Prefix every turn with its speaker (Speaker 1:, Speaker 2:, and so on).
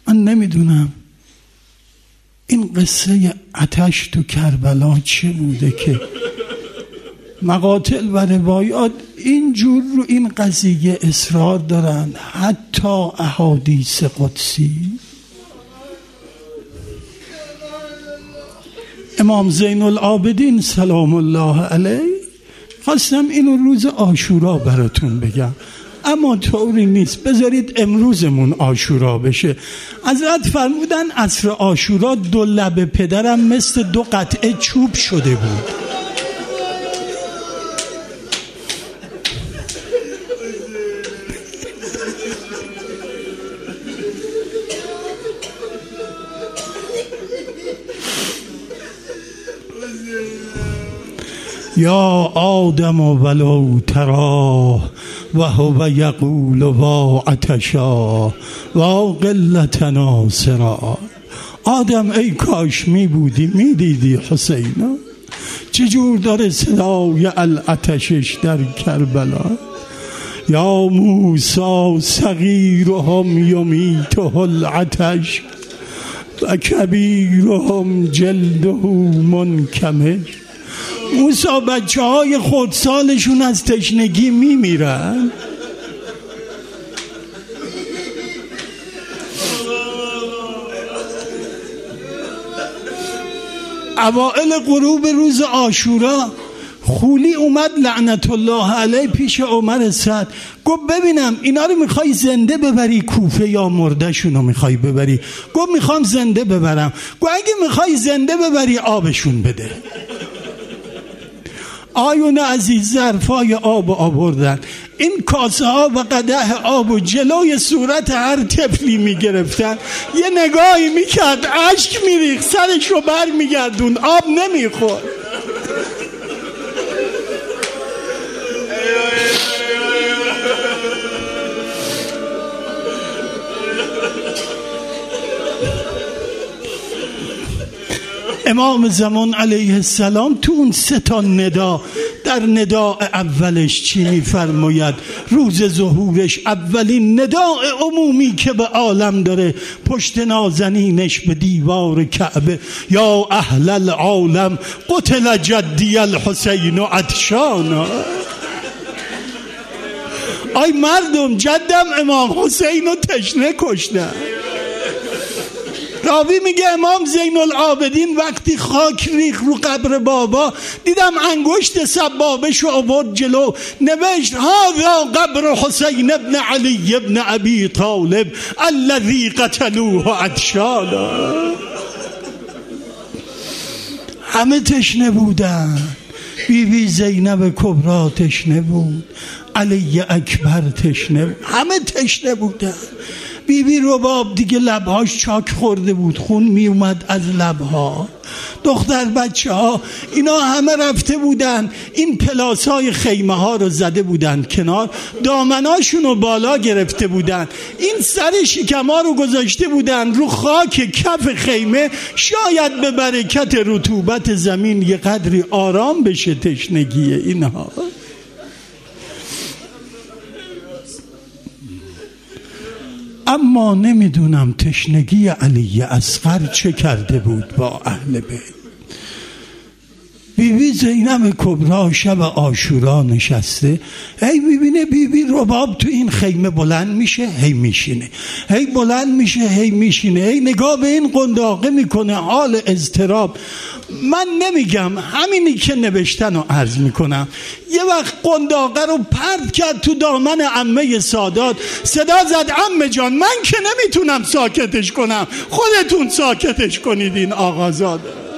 Speaker 1: من نمیدونم این قصه آتش تو کربلا چه بوده که مقاتل و روایات اینجور رو این قضیه اصرار دارن، حتی احادیث قدسی. امام زین العابدین سلام الله علیه، خواستم اینو روز عاشورا براتون بگم اما طوری نیست، بذارید امروزمون عاشورا بشه. حضرت فرمودن عصر عاشورا 2 لب پدرم مثل 2 قطعه چوب شده بود. یا آدم ولو تراه و هو یقول وا عطشا و قلت ناصرا. آدم ای کاش می بودی می دیدی حسینا چجور داره صدای العطشش در کربلا. یا موسی صغیرهم یمیته العطش و کبیرهم جلده منکمش. موسی بچه های خردسالشون از تشنگی میمیرن. اوائل غروب روز عاشورا خولی اومد لعنت الله علیه پیش عمر سعد، گفت ببینم اینا رو میخوای زنده ببری کوفه یا مرده شونو میخوای ببری؟ گفت میخوام زنده ببرم. گفت اگه میخوای زنده ببری آبشون بده. آیون عزیز ظرفای آب آوردن، این کاسه ها و قدح آب و جلوی صورت هر طفلی میگرفتن، یه نگاهی میکرد اشک میریخت، سرش رو بر میگردون، آب نمیخورد. امام زمان علیه السلام تو اون 3 ندا، در نداء اولش چی میفرماید؟ روز ظهورش اولین نداء عمومی که به عالم داره، پشت نازنینش به دیوار کعبه، یا اهل العالم قتل جدی الحسین عطشانا. آی مردم، جدم امام حسین رو تشنه کشتن. راوی میگه امام زین العابدین وقتی خاک ریخ رو قبر بابا، دیدم انگشت سبابشو آورد جلو، نوشت هذا قبر حسین ابن علی ابن ابی طالب الذی قتلوه عطشانا. همه تشنه بودن، بیبی زینب کبرا تشنه بود، علی اکبر تشنه بود، همه تشنه بودن. بیبی رباب دیگه لبهاش چاک خورده بود، خون می اومد از لبها. دختر بچه ها اینا همه رفته بودن، این پلاسای خیمه ها رو زده بودن کنار، دامناشون رو بالا گرفته بودن، این سر شکما رو گذاشته بودن رو خاک کف خیمه، شاید به برکت رطوبت زمین یه قدری آرام بشه تشنگی اینها. اما نمیدونم تشنگی علی اصغر چه کرده بود با اهل بیت. بیبی زینب کبرا شب عاشورا نشسته، هی میبینه بیبی رباب تو این خیمه بلند میشه هی میشینه، هی بلند میشه هی میشینه، هی نگاه به این قنداقه میکنه، حال اضطراب. من نمیگم، همینی که نوشتن رو عرض میکنم. یه وقت قنداقه رو پرت کرد تو دامن عمه سادات، صدا زد عمه جان من که نمیتونم ساکتش کنم، خودتون ساکتش کنید این آقازاده.